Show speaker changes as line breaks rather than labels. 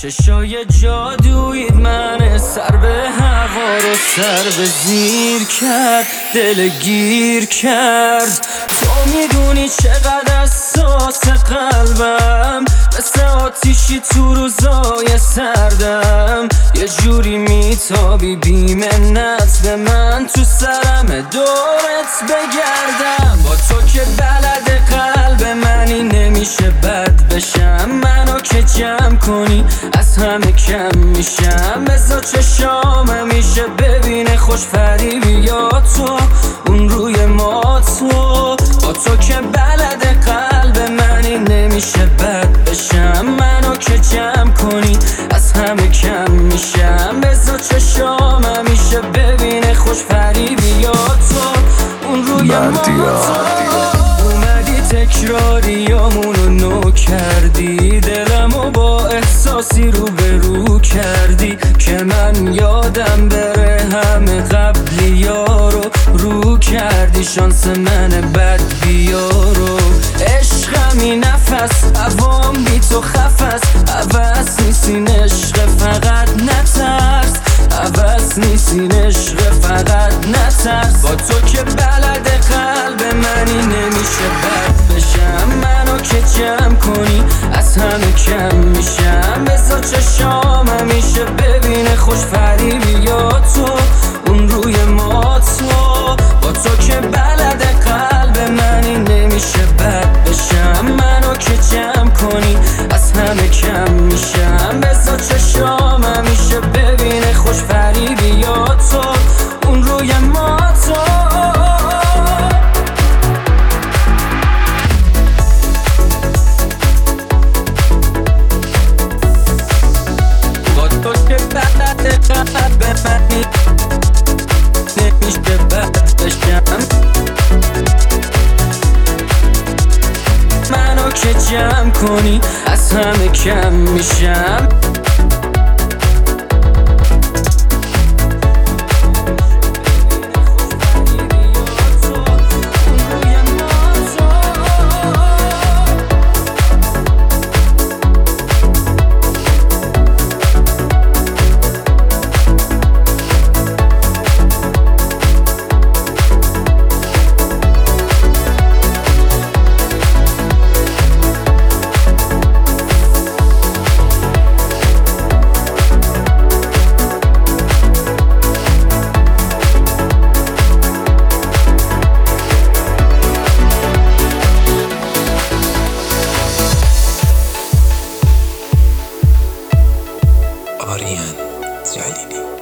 چشای جادویت من سر به هوا رو سر به زیر کرد، دل گیر کرد. تو میدونی چقدر اساس قلبم، مثل آتیشی تو روزای سردم. یه جوری میتابی بی منت به من، تو سرم دورت بگردم. با تو که بلد قلب منی نمیشه بد بشم. منو که جمع کنی از همه کم میشم. بذار چشام همیشه ببینه خوش فریبی یا تو اون روی ما. تو با تو که بلد قلب منی نمیشه بد بشم. منو که جمع کنی از همه کم میشم. بذار چشام همیشه ببینه خوش فریبی یا تو اون روی ما. اومدی تکراریامونو نو کردی، دلمو با احساسی رو کردی که من یادم بره همه قبلی ها رو کردی. شانس من بد بیارو عشقمی نفس عوام بی تو خفص. عوض نیستین عشق فقط نترس، عوض نیستین عشق فقط نترس. با تو که بلد قلب منی نمیشه بد بشم. منو که جمع کنی از همه کم میشم. بذار چشام همیشه ببینه خوش فریبی یا تو اون روی ما. تو با تو که بلد قلب منی نمیشه بد بشم. منو که جمع کنی از همه کم میشم. بذار چشام همیشه ببینه خوش فریبی یا تو اون روی ما. تو با تو که بلد قلب منی نمیشه بد بشم. منو که جمع کنی از همه کم میشم.
آریان جلیلی.